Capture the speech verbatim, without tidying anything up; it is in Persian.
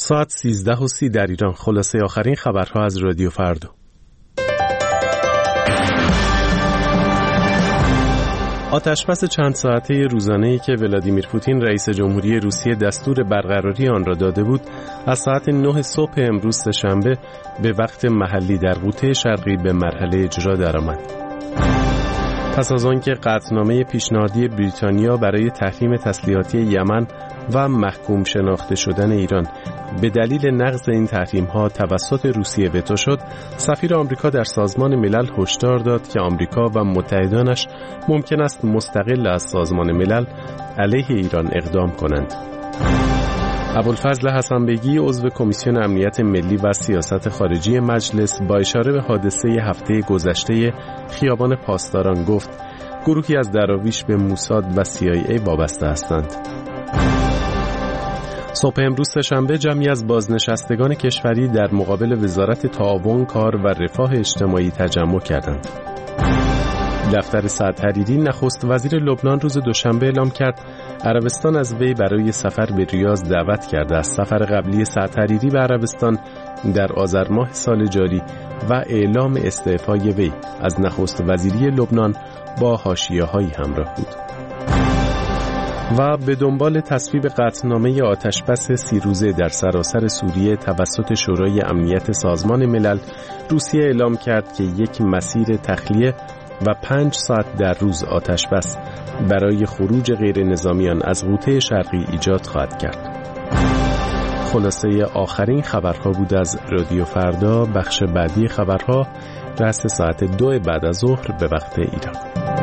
ساعت سیزده و سی در ایران. خلاصه آخرین خبرها از رادیو فردا. آتشبس چند ساعته روزانه‌ای که ولادیمیر پوتین رئیس جمهوری روسیه دستور برقراری آن را داده بود، از ساعت نه صبح امروز سه‌شنبه به وقت محلی در قوطه شرقی به مرحله اجرا درآمد. پس از آنکه قطعنامه پیشنهادی بریتانیا برای تحریم تسلیحاتی یمن و محکوم شناخته شدن ایران به دلیل نقض این تحریم‌ها توسط روسیه وتو شد، سفیر آمریکا در سازمان ملل هشدار داد که آمریکا و متحدانش ممکن است مستقل از سازمان ملل علیه ایران اقدام کنند. ابوالفضل حسن‌بیگی عضو کمیسیون امنیت ملی و سیاست خارجی مجلس با اشاره به حادثه هفته گذشته خیابان پاسداران گفت گروهی از دراویش به موساد و سی آی ای وابسته هستند. صبح امروز سه‌شنبه جمعی از بازنشستگان کشوری در مقابل وزارت تعاون، کار و رفاه اجتماعی تجمع کردند. دفتر سعد حریری نخست وزیر لبنان روز دوشنبه اعلام کرد عربستان از وی برای سفر به ریاض دعوت کرده است. سفر قبلی سعد حریری به عربستان در آذر ماه سال جاری و اعلام استعفای وی از نخست وزیری لبنان با حاشیه‌هایی همراه بود. و به دنبال تصویب قطعنامه آتشبس سی روزه در سراسر سوریه توسط شورای امنیت سازمان ملل، روسیه اعلام کرد که یک مسیر تخلیه و پنج ساعت در روز آتشبس برای خروج غیر نظامیان از قوطه شرقی ایجاد خواهد کرد. خلاصه آخرین خبرها بود از رادیو فردا. بخش بعدی خبرها رأس ساعت دو بعد از ظهر به وقت ایران.